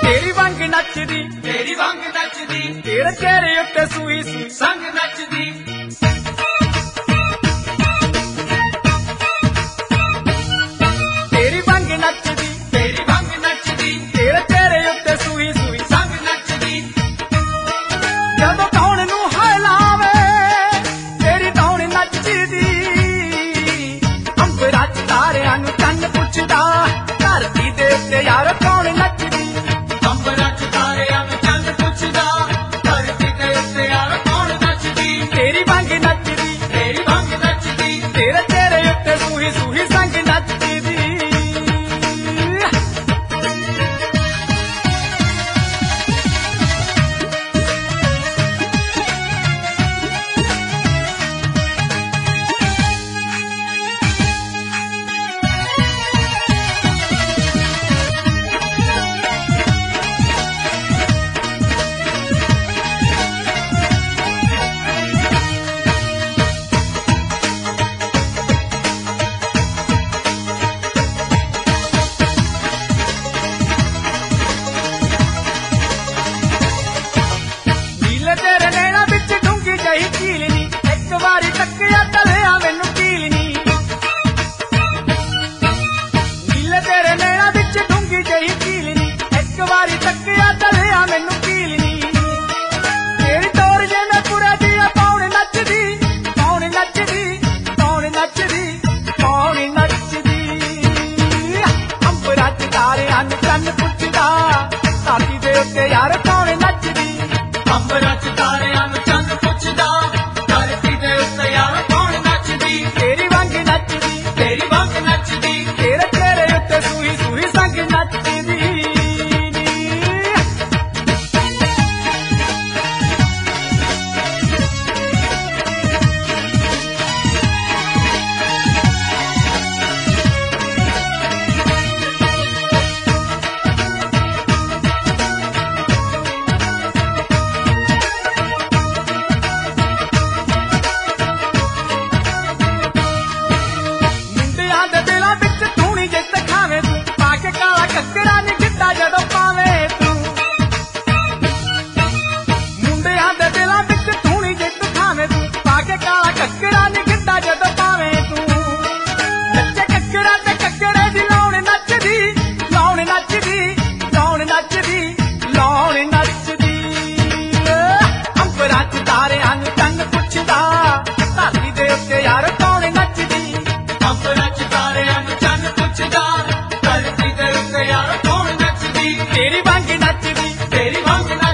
तेरी वांग नचदी तेरी वांग नचदी तेरे चेहरे उत्ते सूई सूई संग नचदी तेरी वांग नचदी तेरी वांग नचदी तेरे चेहरे उत्ते सूई सूई संग नचदी जदों कौन नू हिलावे तेरी कौन नचदी अंबरां च तारियां नू चंन पुछदा धरती दे उत्ते यार कौन नचदी अंबरां च तारियां नू चंन पुछदा धरती दे उत्ते यार कौन नचदी तेरी वांग नचदी तेरी वांग नचदी तेरे चेहरे उत्ते सूही सूही संग नचदी तेरे नैना बिच डूंगी जही कीलनी एक बारी तकिया तलिया मैनू कीलनी नीले तेरे नैना बिच डूंगी जही कीलनी एक बारी तकिया तलिया मैनू कीलनी तेरी तोर जे मैं पूरा दिया कौन नचदी कौन नचदी कौन नचदी कौन नचदी अंबरां च तारियां नू चंन पुछदा धरती दे उत्ते यार कौन नचदी अंबरां च तारियां नू चंन पुछदा धरती दे उत्ते यार कौन नचदी तेरी वांग नचदी तेरी वांग नचदी तेरे चेहरे उत्ते सूही सूही संग नचदी मुंडियां दे दिलां विच धूनी जित खावे तू पाके काला ककड़ा नी गिद्दा जदों पावे तू मुंडियां दे दिलां विच धूनी जित खावे तू पाके काला ककड़ा नी गिद्दा जदों पावे तू नच्चे ककड़ा ते ककड़े दी लौण नचदी लौण नचदी लौण नचदी लौण नचदी अंबरां च तारियां नू चंन पुछदा धरती दे उत्ते यार कौन नचदी अंबरां च तारियां नू चंन पुछदा धरती दे उत्ते यार कौन नचदी तेरी वांग नचदी तेरी वांग